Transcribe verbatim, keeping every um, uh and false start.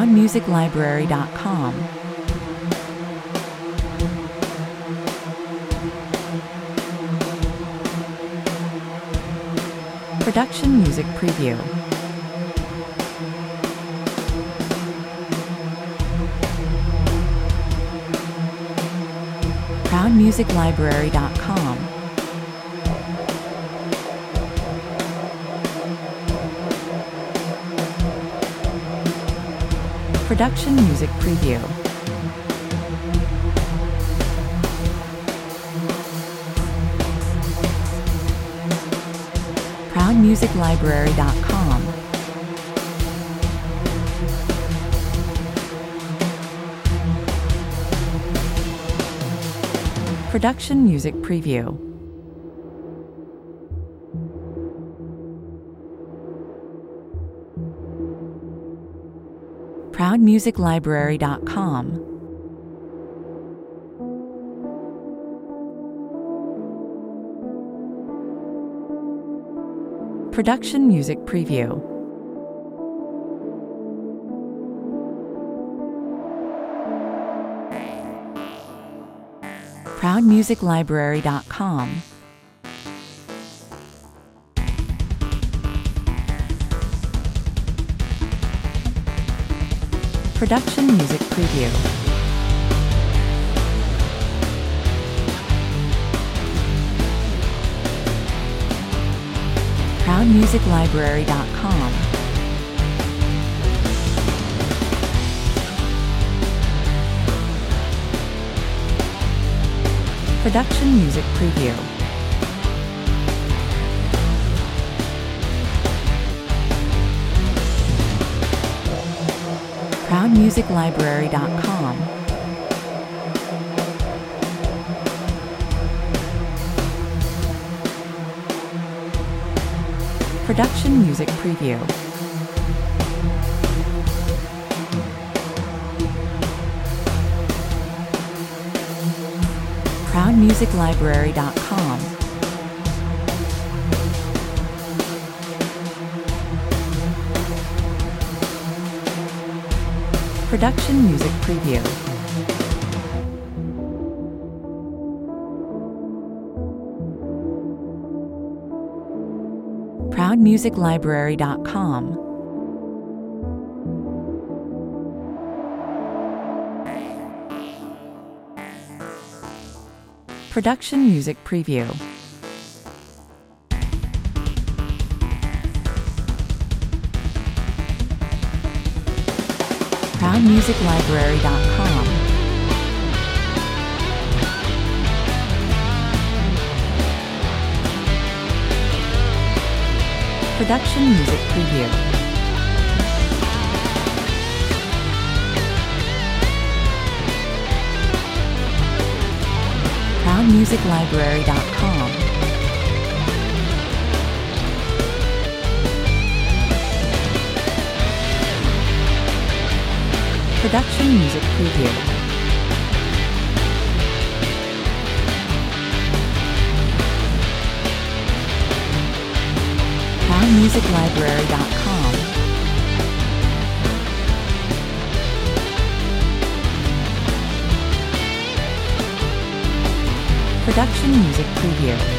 proud music library dot com. Production Music Preview. proud music library dot com. Production Music Preview. proud music library dot com. Production Music Preview. proud music library dot com. Production Music Preview. proud music library dot com. Production Music Preview. proud music library dot com. Production Music Preview. proud music library dot com. Production Music Preview. proud music library dot com. Production Music Preview. proud music library dot com. Production Music Preview. proud music library dot com. Production Music Preview. proud music library dot com. Production Music Preview. proud music library dot com. Production Music Preview.